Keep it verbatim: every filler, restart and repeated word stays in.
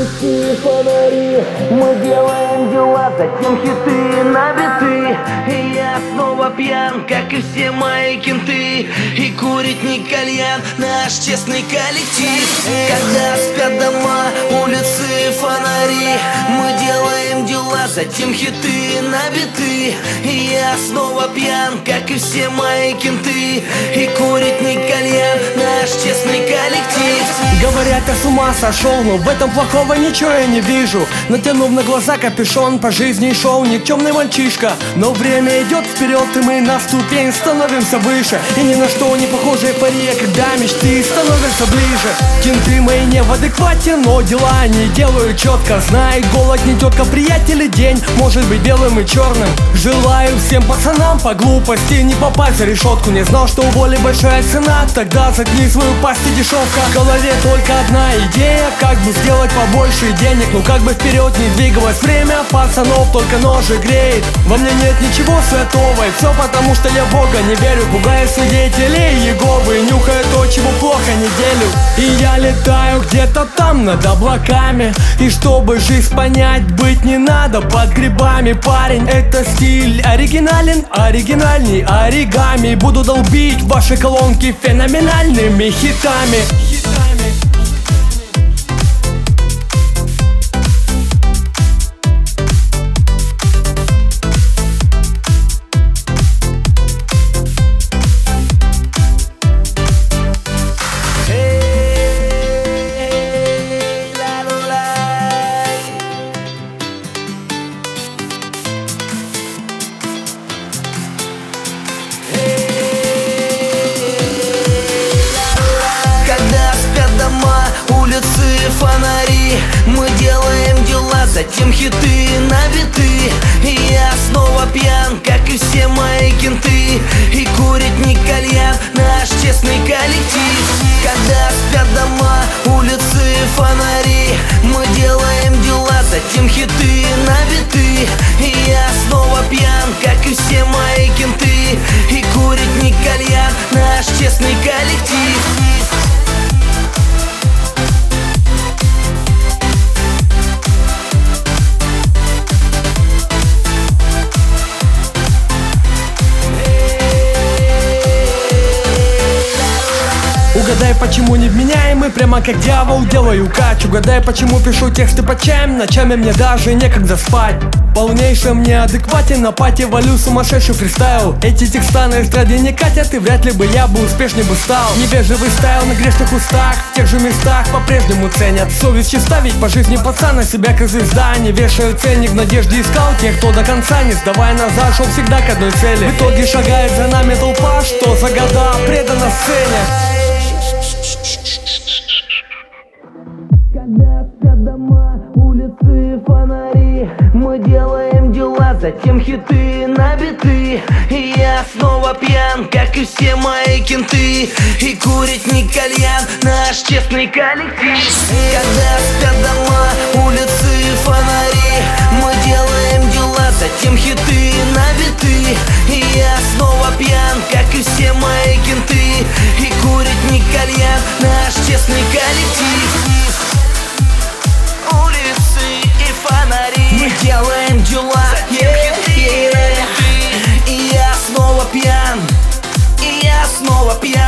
улицы, фонари, мы делаем дела, затем хиты на биты. И я снова пьян, как и все мои кенты. И курить не кальян, наш честный коллектив. Когда спят дома, улицы, фонари, мы делаем дела, затем хиты на биты. И я снова пьян, как и все мои кенты. И курить не кальян, наш честный коллектив. Говорят, я с ума сошел, но в этом плохого ничего я не вижу. Натянув на глаза капюшон, по жизни шел никчемный мальчишка. Но время идет вперед, и мы на ступень становимся выше. И ни на что не похожие паре, когда мечты становятся ближе. Кенты мои не в адеквате, но дела они делают четко. Знай, голод не тетка, приятели, день может быть белым и черным. Желаю всем пацанам по глупости не попасть за решетку. Не знал, что у воли большая цена, тогда заткни свою пасть и дешевка. В голове только одна идея, как бы сделать побольше денег. Ну как бы вперед не двигалось время, пацанов только ножи греет. Во мне нет ничего святого, и все потому, что я в Бога не верю. Пугаю свидетелей Иеговы, нюхаю то, чего плохо неделю. И я летаю где-то там над облаками. И чтобы жизнь понять, быть не надо под грибами. Парень, это стиль оригинален, оригинальней оригами. Буду долбить ваши колонки феноменальными хитами. Фонари, мы делаем дела, затем хиты на биты. И я снова пьян, как и все мои кенты. И курить не кальян, наш честный коллектив. Когда спят дома, улицы, фонари, мы делаем дела, затем хиты на биты. И я снова пьян, как и все мои кенты. И курить не кальян, наш честный коллектив. Угадай, почему невменяемый, прямо как дьявол делаю кач. Угадай, почему пишу тексты по чаям, ночами мне даже некогда спать. Полнейшим неадекватен, на пати валю сумасшедший фристайл. Эти текста на эстраде не катят, и вряд ли бы я бы успешней бы стал. Невежливый стайл на грешных устах, в тех же местах по-прежнему ценят. Совесть чиста, ведь по жизни пацан на себя как звезда. Не вешаю ценник, в надежде искал тех, кто до конца, не сдавая назад, шел всегда к одной цели. В итоге шагает за нами толпа, что за года предана сцене. Когда спят дома, улицы, фонари, мы делаем дела, затем хиты на биты. И я снова пьян, как и все мои кенты. И курить не кальян, наш честный коллектив. Когда спят дома, улицы, фонари, мы делаем дела, затем хиты на биты. И я снова пьян, как и все мои кенты. И курить не кальян, наш честный коллектив. Мы делаем дела, yeah, yeah. И я снова пьян, и я снова пьян.